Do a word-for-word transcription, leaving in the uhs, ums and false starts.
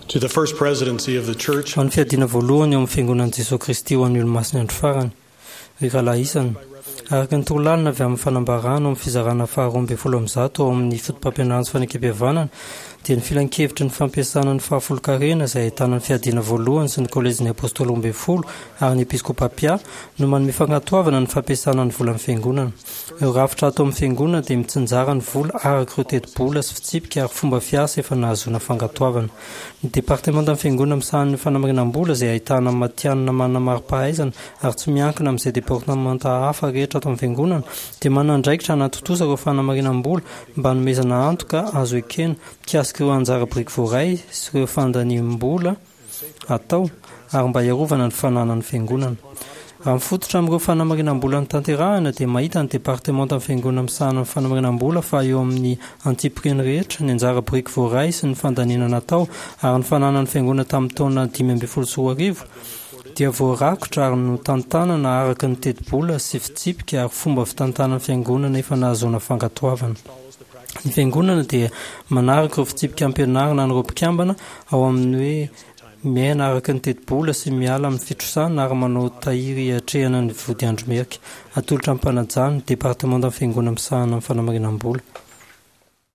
to the first presidency of the church. Ho an'ny fiadiana voalohany eo amin'ny fiangonan'i Jesosy Kristy ho an'ny olo-masiny andro farany. Ry rahalahy isany, araka ny torolalina avy amin'ny fanambarana amin'ny fizarana faharoa amby folo amby zato ao amin'ny fotom-pampianarana sy fanekam-pihavanana dia ny filan-kevitry ny fampiasana ny fahafolo-karena izay ahitana ny fiadiana voalohany sy ny kolejin'ny apôstôly amby folo ary ny episkopapia no manome fagnatoavana ny fampiasana ny vola amin'ny fiangonana. Eo rafitra ato amin'ny fiangonana dia mitsinjara ny vola araka ireo teti-bola sy fitsipika ary fomba fiasa efa nahazoana fangatoavana. Ny departemanta amin'ny fiangonana misahan'ny fanamarinam-bola izay ahitana matianina manana mari-pahaizana ary tsy miankina amin'izay departemanta hafa rehetra ato amin'ny fiangonana dia manandraikitra anatotosa ireo fanamarinam-bola mba nomezana antoka azo ekena mikasika ireo anjara biriky voaray sy ireo fandanim-bola atao ary mba iarovana ny fananan'ny fiangonana. Raha mifototra amin'ireo fanamarinam-bola ny tanterahana dia mahita ny departemanta amin'ny fiangonana misahana ny fanamarinam-bola fa eo amin'ny antipriny rehetra ny anjara biriky voaray sy ny fandaniana natao ary ny fananan'ny fiangonana tamin'ny taona dimy ambin'ny folo sy roa arivo dia voarakotra ary no tantanana araka ny teti-bola sy fitsipika ary fomba fitantanan'ny fiangonana efa nahazoana fangatoavana. Ny fiangonana dia manaraka ireo fitsipika ampianarana ny ireo mpikambana ao amin'ny hoe miaina araka ny teti-bola sy miala amin'ny fitrosana ary manao tahiry atrehana ny vody andro merika. Atolotra amin'ny mpanajana ny departemanta amin'ny fiangonana misahana amin'ny fanamarinam-bola.